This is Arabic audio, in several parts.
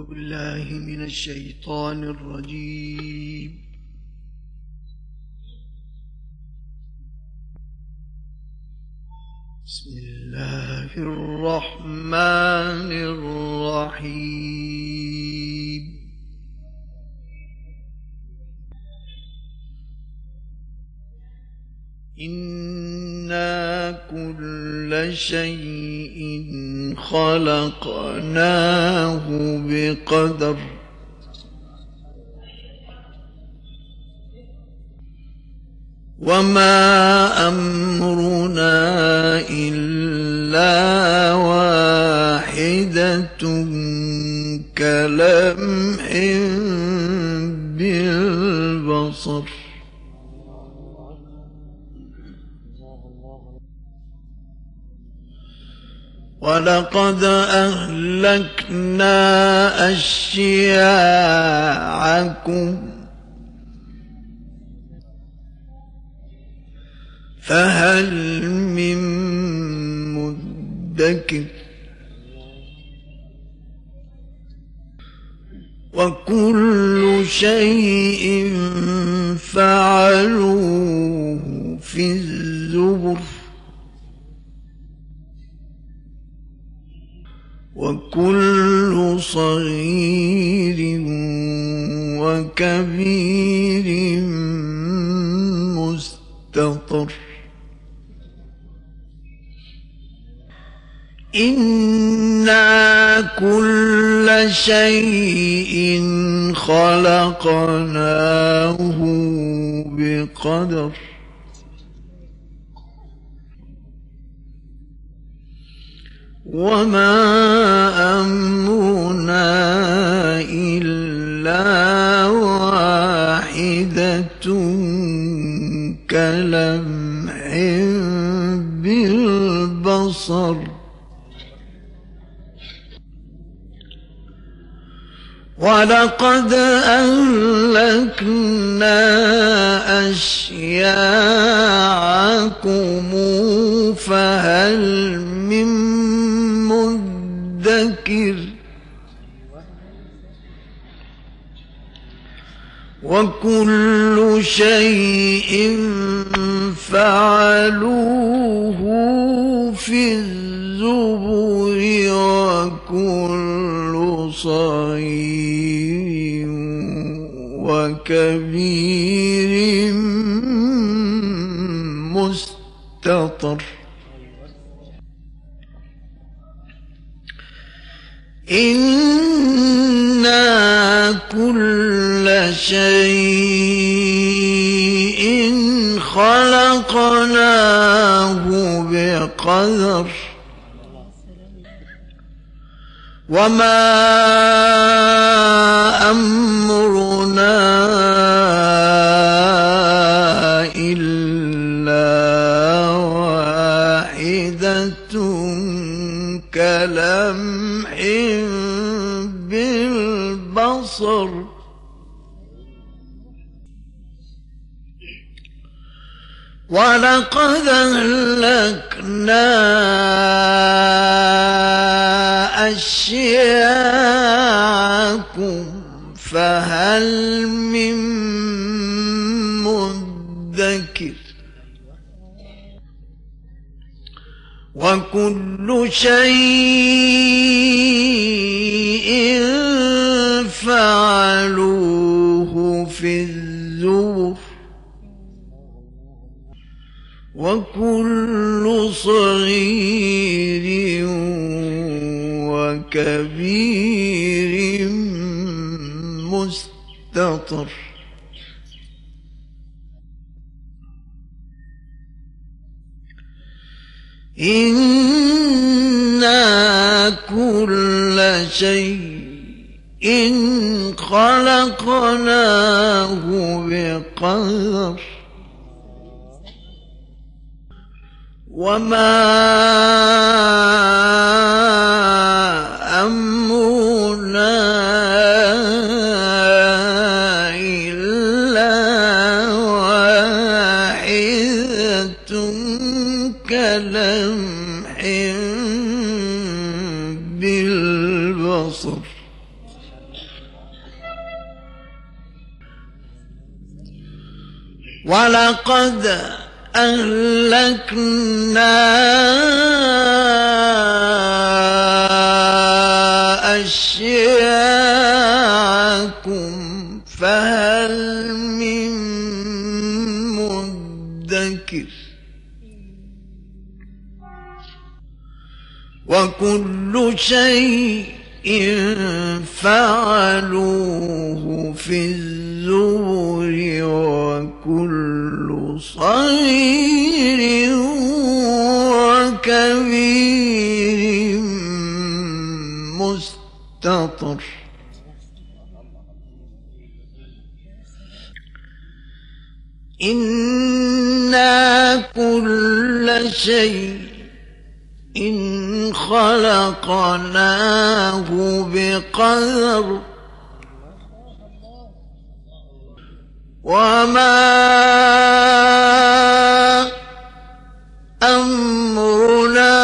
بالله من الشيطان الرجيم. بسم الله الرحمن الرحيم. إنا كل شيء خلقناه بقدر وما أمرنا إلا واحدة كلمح بالبصر ولقد أهلكنا أشياعكم فهل من مدكر وكل شيء فعلوه في الزبر وكل صغير وكبير مستطر. إنا كل شيء خلقناه بقدر وما أمرنا إلا واحدة كلمح بالبصر ولقد أهلكنا أشياعكم فهل من مدكر وكل شيء فعلوه في الزبر وكل صغير وكبير مستطر. إنا كل شيء خلقناه بقدر وما أمرنا إلا واحدة كلمح بالبصر ولقد أهلكنا أشياعكم فهل من مدكر وكل شيء فعلوه في الزبر وكل صغير وكبير مستطر. إنا كل شيء خلقناه بقدر وما أمرنا إلا واحدة كلمح بالبصر ولقد أهلكنا أشياءكم فهل من مدكر وكل شيء فعلوه في الزبر وكل صغير وكبير مستطر إنا كل شيء إن خلقناه بقدر وما أمرنا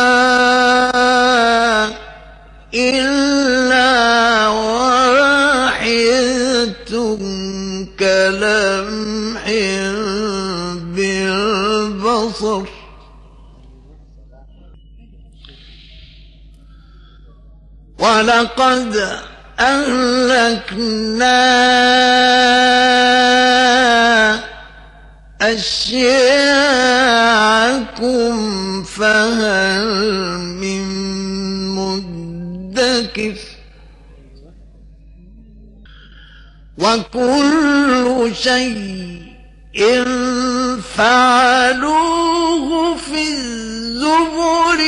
إلا واحدة كلمح بالبصر ولقد أهلكنا أشياءكم فهل من مدكر وكل شيء فعلوه في الزبر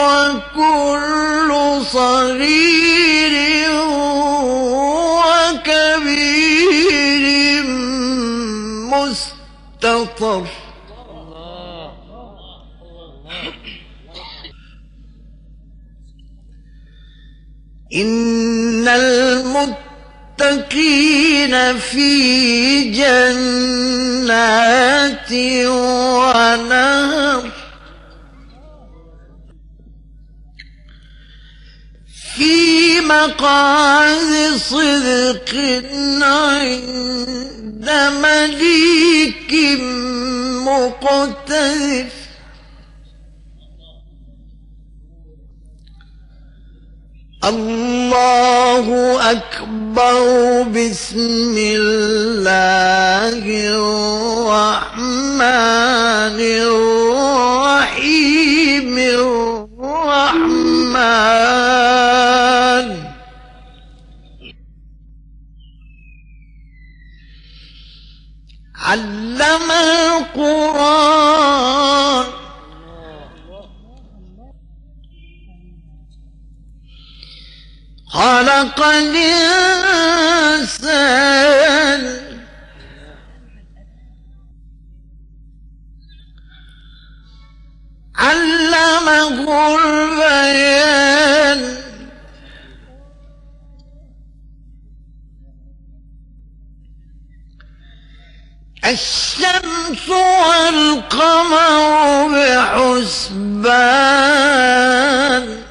وكل صغير وكبير مستطر إن المتقين في جنات ونهر في مقعد صدق عند مليك مقتدر الله أكبر بسم الله الرحمن الرحيم الرحمن علم القرآن خلق الإنسان علمه البيان الشمس والقمر بحسبان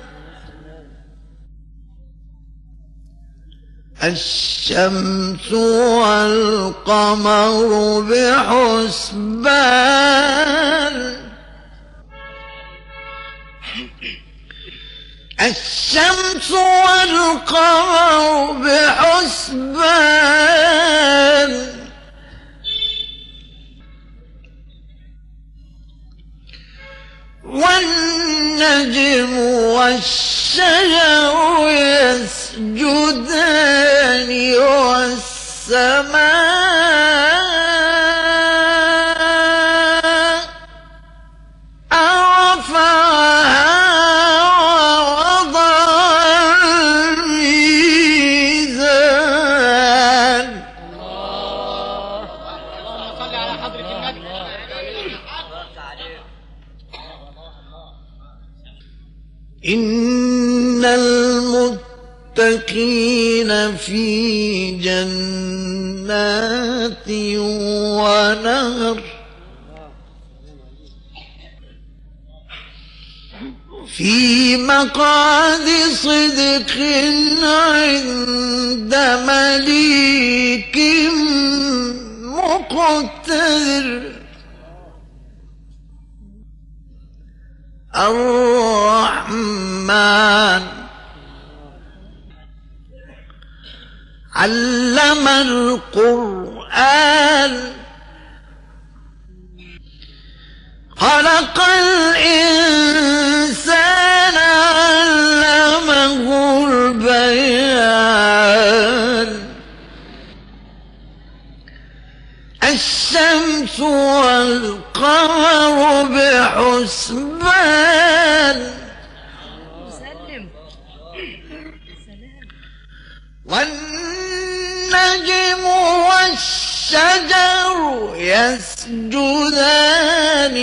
الشمس والقمر بحسبان الشمس والقمر بحسبان والنجم والشجر يسجدان والسماء رفعها ووضع الميزان اللهم صل على حضرة النبي. إن المتقين في جنات ونهر في مقعد صدق عند مليك مقتدر مقتدر الرحمن علم القرآن خلق الإنسان علمه البيان الشمس والقمر بحسبان والنجم والشجر يسجدان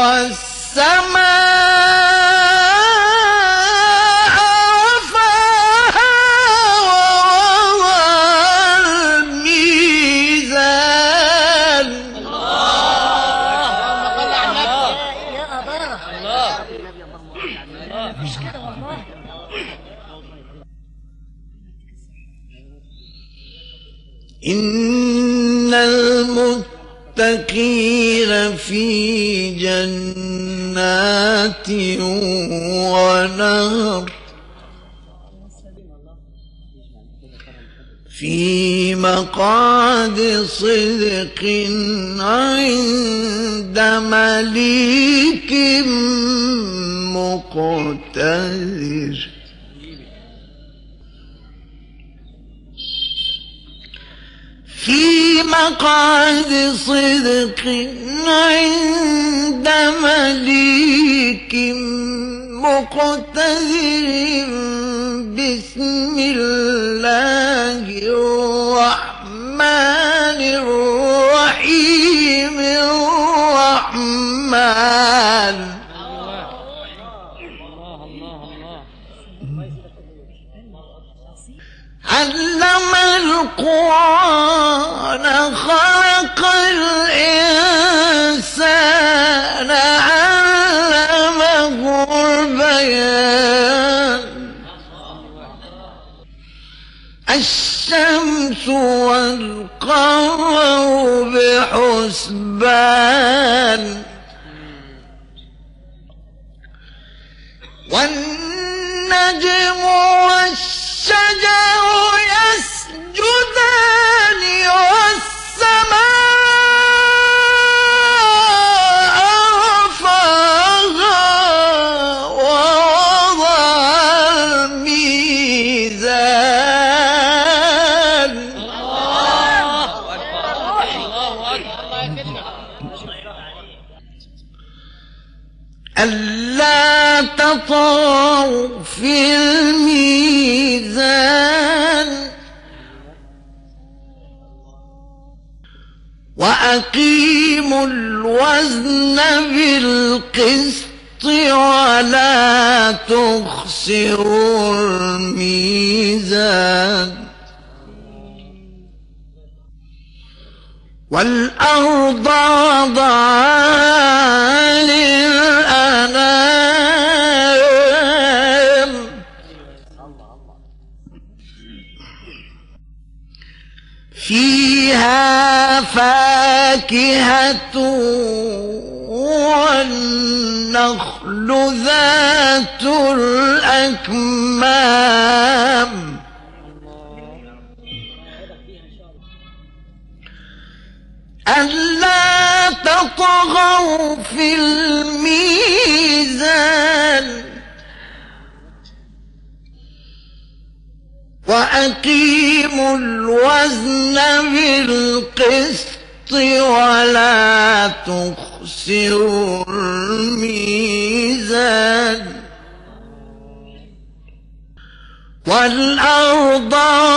والسماء رفعها ووضع الميزان يا أبارة الله مش كده والله. إن المتقين في جنات ونهر في مقعد صدق عند مليك مقتدر في مقعد صدق عند مليك مقتدر بسم الله الرحمن الرحيم الرحمن علم القرآن خلق الإنسان علمه البيان الشمس والقمر بحسبان والنجم والشجر يسجدان والسماء رفعها ووضع الميزان الله أكبر الله أكبر ألا تطغوا في الميزان وأقيموا الوزن بالقسط ولا تخسروا الميزان والأرض وضعها للأنام فيها فاكهة والنخل ذات الأكمام ألا تطغوا في الميزان وأقيموا الوزن بالقسط ولا تخسروا الميزان والأرض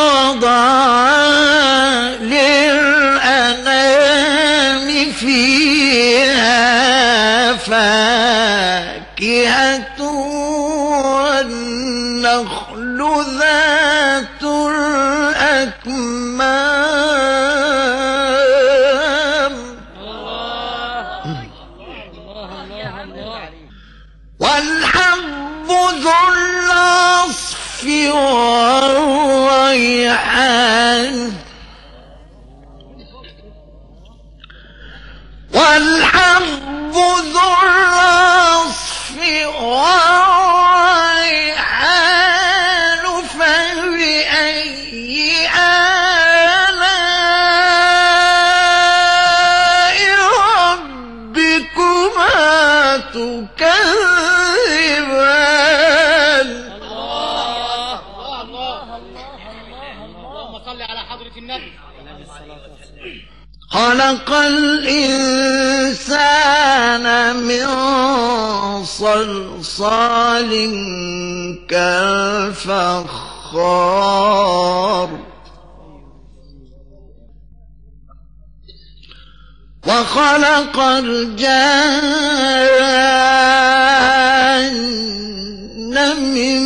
وضعها للأنام فيها فاكهة والنخل ذات الأكمام والحب ذو العصف والريحان والحب ذو العصف والريحان فبأي آلاء ربكما تكذبان. اللهم صل على حضرة النبي. خلق الإنسان من صلصال كالفخار وخلق الجان من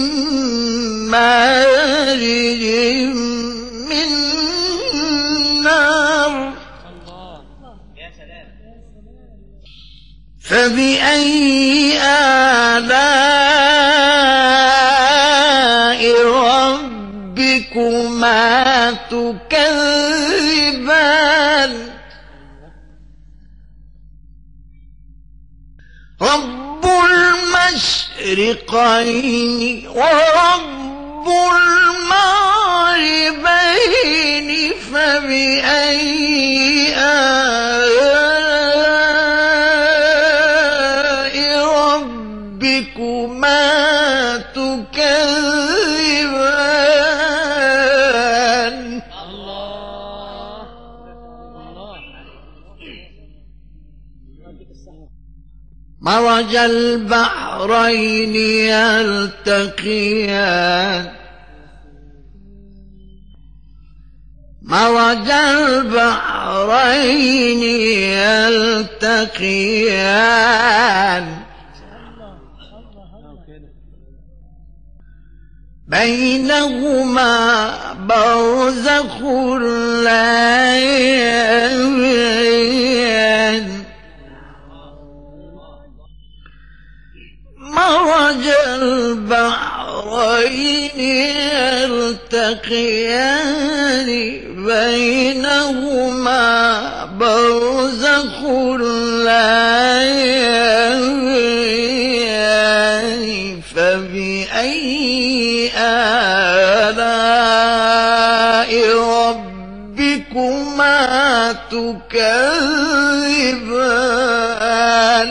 مارج من نار فبأي آلاء ربكما تكذبان. رب المشرقين ورب المغربين فبأي آلاء ربكما تكذبان. مرج البحرين يلتقيان مرج البحرين يلتقيان بينهما برزخ لا يبغيان. مرج البحرين يلتقيان بينهما برزخ لا يبغيان فبأي آلاء ربكما تكذبان.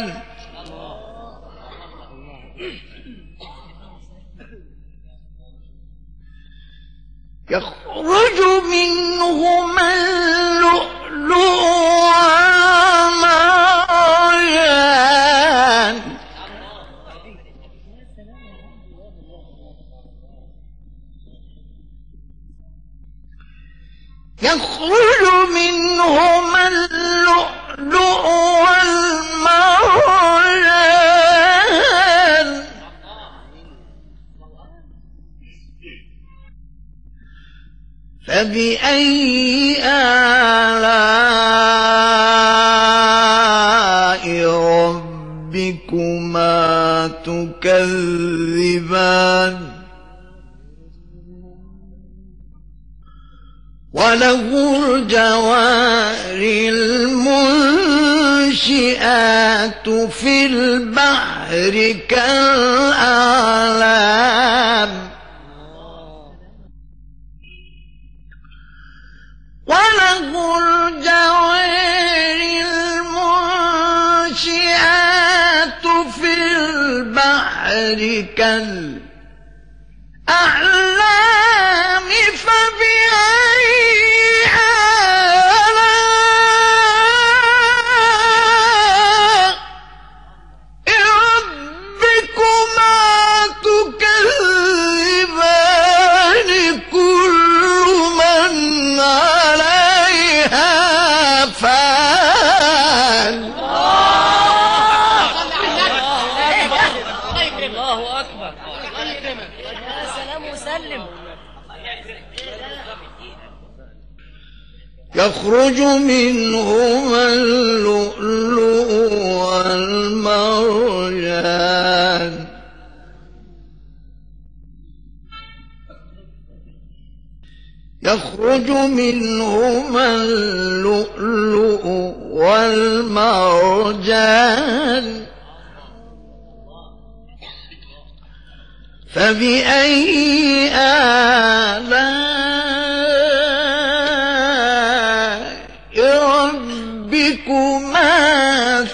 يخرج منهما اللؤلؤ والمرجان يخرج منهما اللؤلؤ والمرجان فبأي آلاء ربكما تكذبان. وله الجوار المنشآت في البحر كالأعلام وله الجوار المنشآت في البحر كالأعلام فبأي آلاء ربكما تكذبان. كل من عليها فان. الله أكبر. يا سلام وسلم. يخرج منهما اللؤلؤ والمرجان يخرج منهما اللؤلؤ والمرجان فبأي آلاء ربكما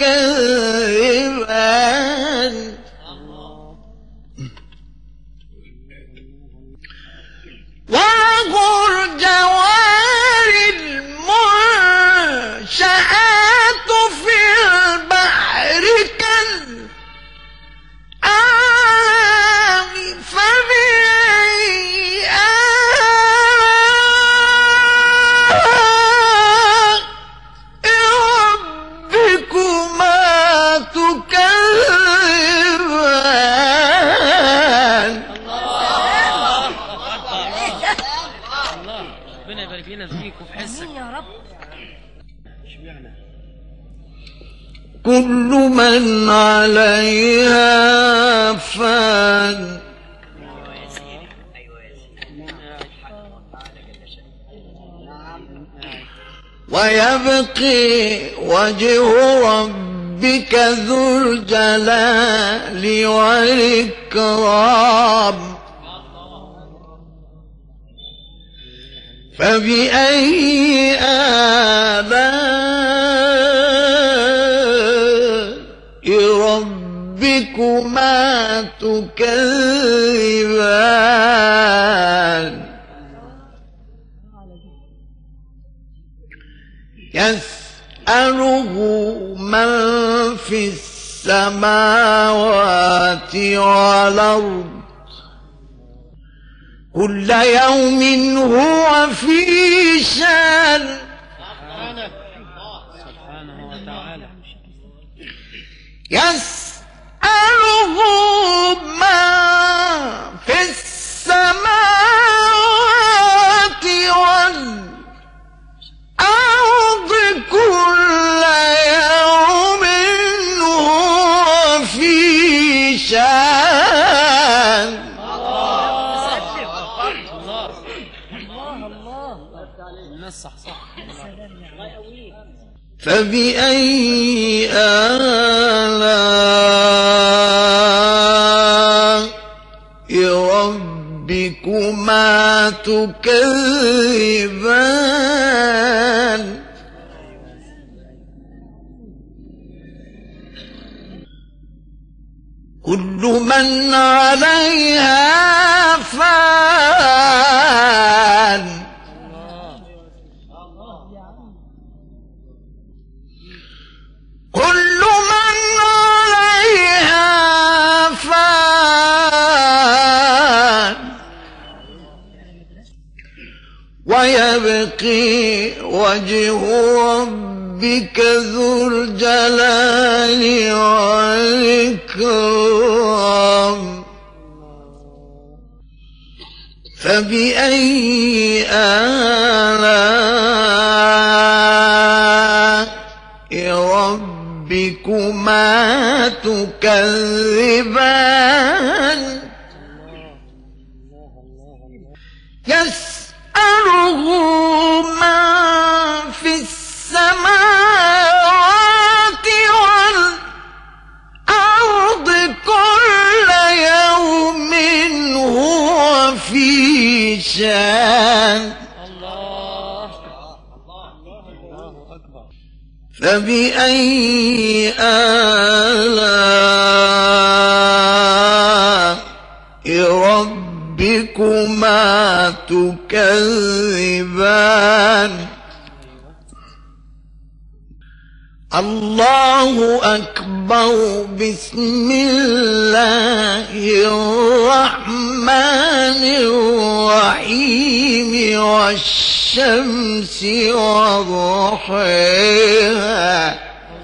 تكذبان وله الجوار المنشآت في البحر كالأعلام فبأي آلاء ربكما تكذبان ربنا يبارك لنا فيك وفي حسك يا رب. كل من عليها فان ويبقي وجه ربك ذو الجلال والإكرام فبأي آلاء ربكما تكذبان يسأله من في السماوات والأرض كل يوم هو في شان سبحانه وتعالى يسأله من في السماوات والأرض كل يوم هو في شان الناس صح فبأي آلاء ربكما تكذبان كل من عليها فان كل من عليها فان ويبقي وجه ربك ذو الجلال والإكرام فبأي آلاء ربكما تكذبان يسأله من في السماوات والأرض كل يوم هو في شان فبأي آلاء ربكما تكذبان الله أكبر بسم الله الرحمن الرحيم والشمس وضحيها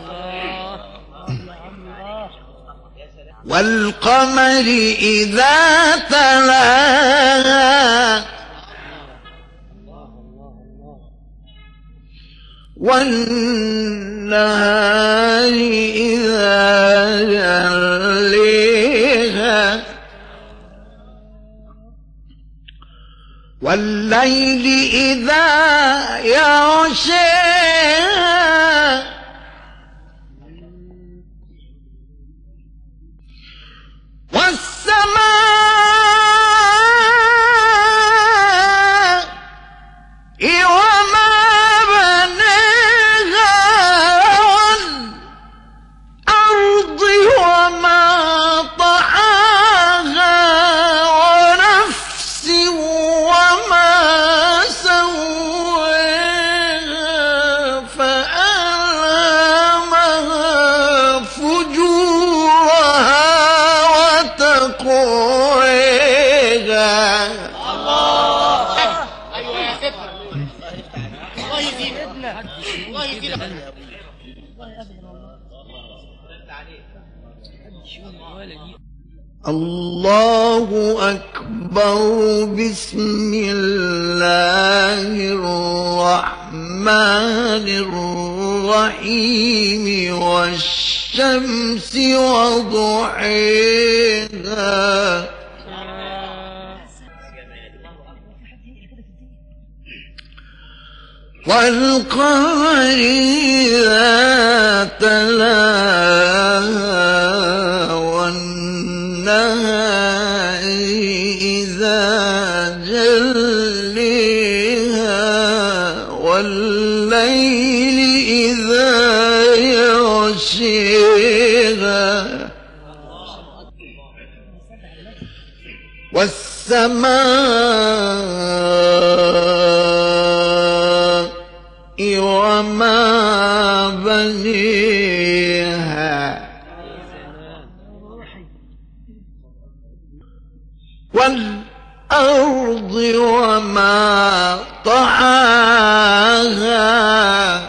والقمر إذا تلاها والنهار إذا جليها والليل والليل إذا يغشاها والسماء وما بناها والأرض وما طحاها ونفس وما سواها فألهمها فجورها وتقواها. ايوه يا سيدنا الله يزيدك الله يزيدك. الله أكبر. بسم الله الرحمن الرحيم والشمس وضحيها والقمر إذا تلاها والنهار إذا جليها والليل إذا يغشيها والسماء وما بنيها والأرض وما طحاها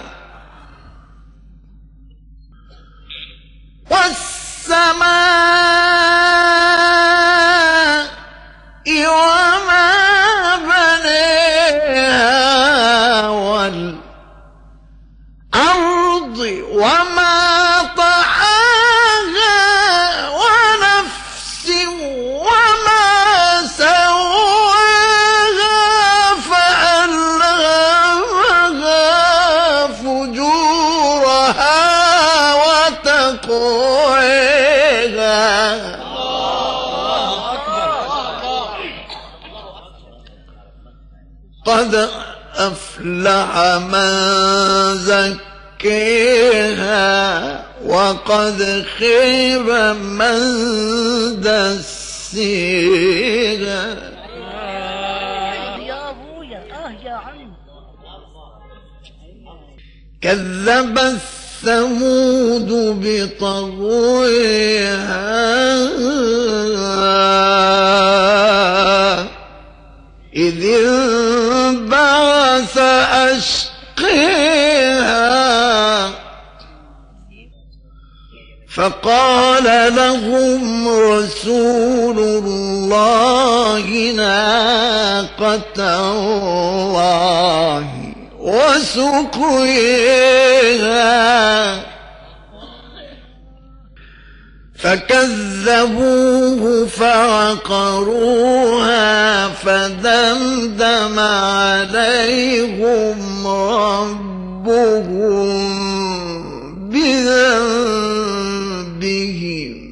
والسماء وما بنيها والأرض وما طحاها ونفس وما سواها فألهمها فجورها وتقواها. قد أفلح من زكاها وقد خيب من دساها. يا ابويا يا عم. كذب الثمود بطغواها إذ انبعث أشقاها فقال لهم رسول الله ناقة الله وسقياها فكذبوه فعقروها فدمدم عليهم ربهم بذنبهم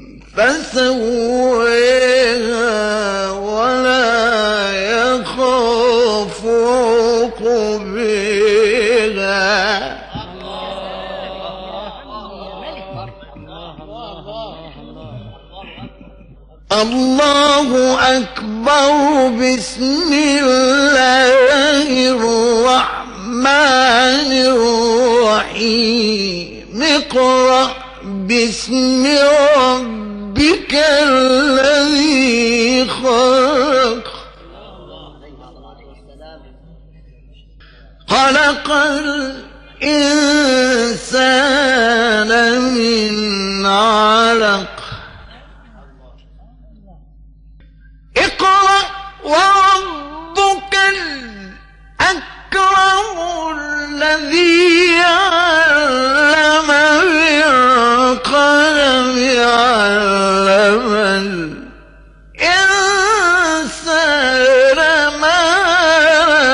فسواها ولا يخاف عقباها. الله أكبر. بسم الله الرحمن الرحيم. اقرأ باسم ربك الذي خلق خلق الإنسان من علق اقرأ وربك الأكرم الذي علم بالقلم علم الإنسان ما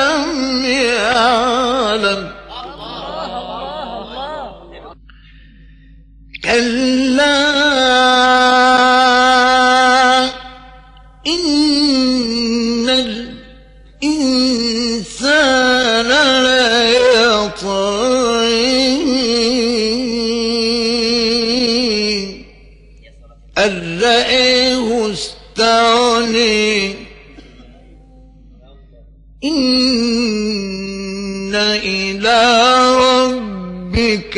إلى ربك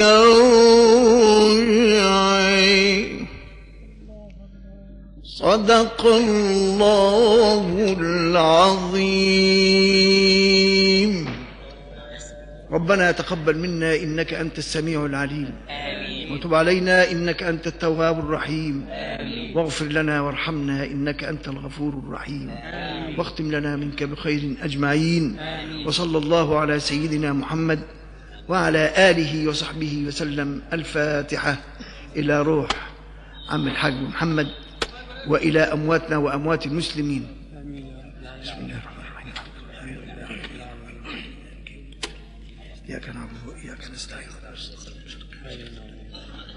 ارجعي. صدق الله العظيم. ربنا تقبل منا إنك أنت السميع العليم، وتب علينا إنك أنت التواب الرحيم، واغفر لنا وارحمنا إنك أنت الغفور الرحيم، واختم لنا منك بخير أجمعين. وصلى الله على سيدنا محمد وعلى آله وصحبه وسلم. الفاتحة إلى روح عم الحاج محمد وإلى أمواتنا وأموات المسلمين. بسم الله الرحمن الرحيم. إياك نعبد وإياك نستعين.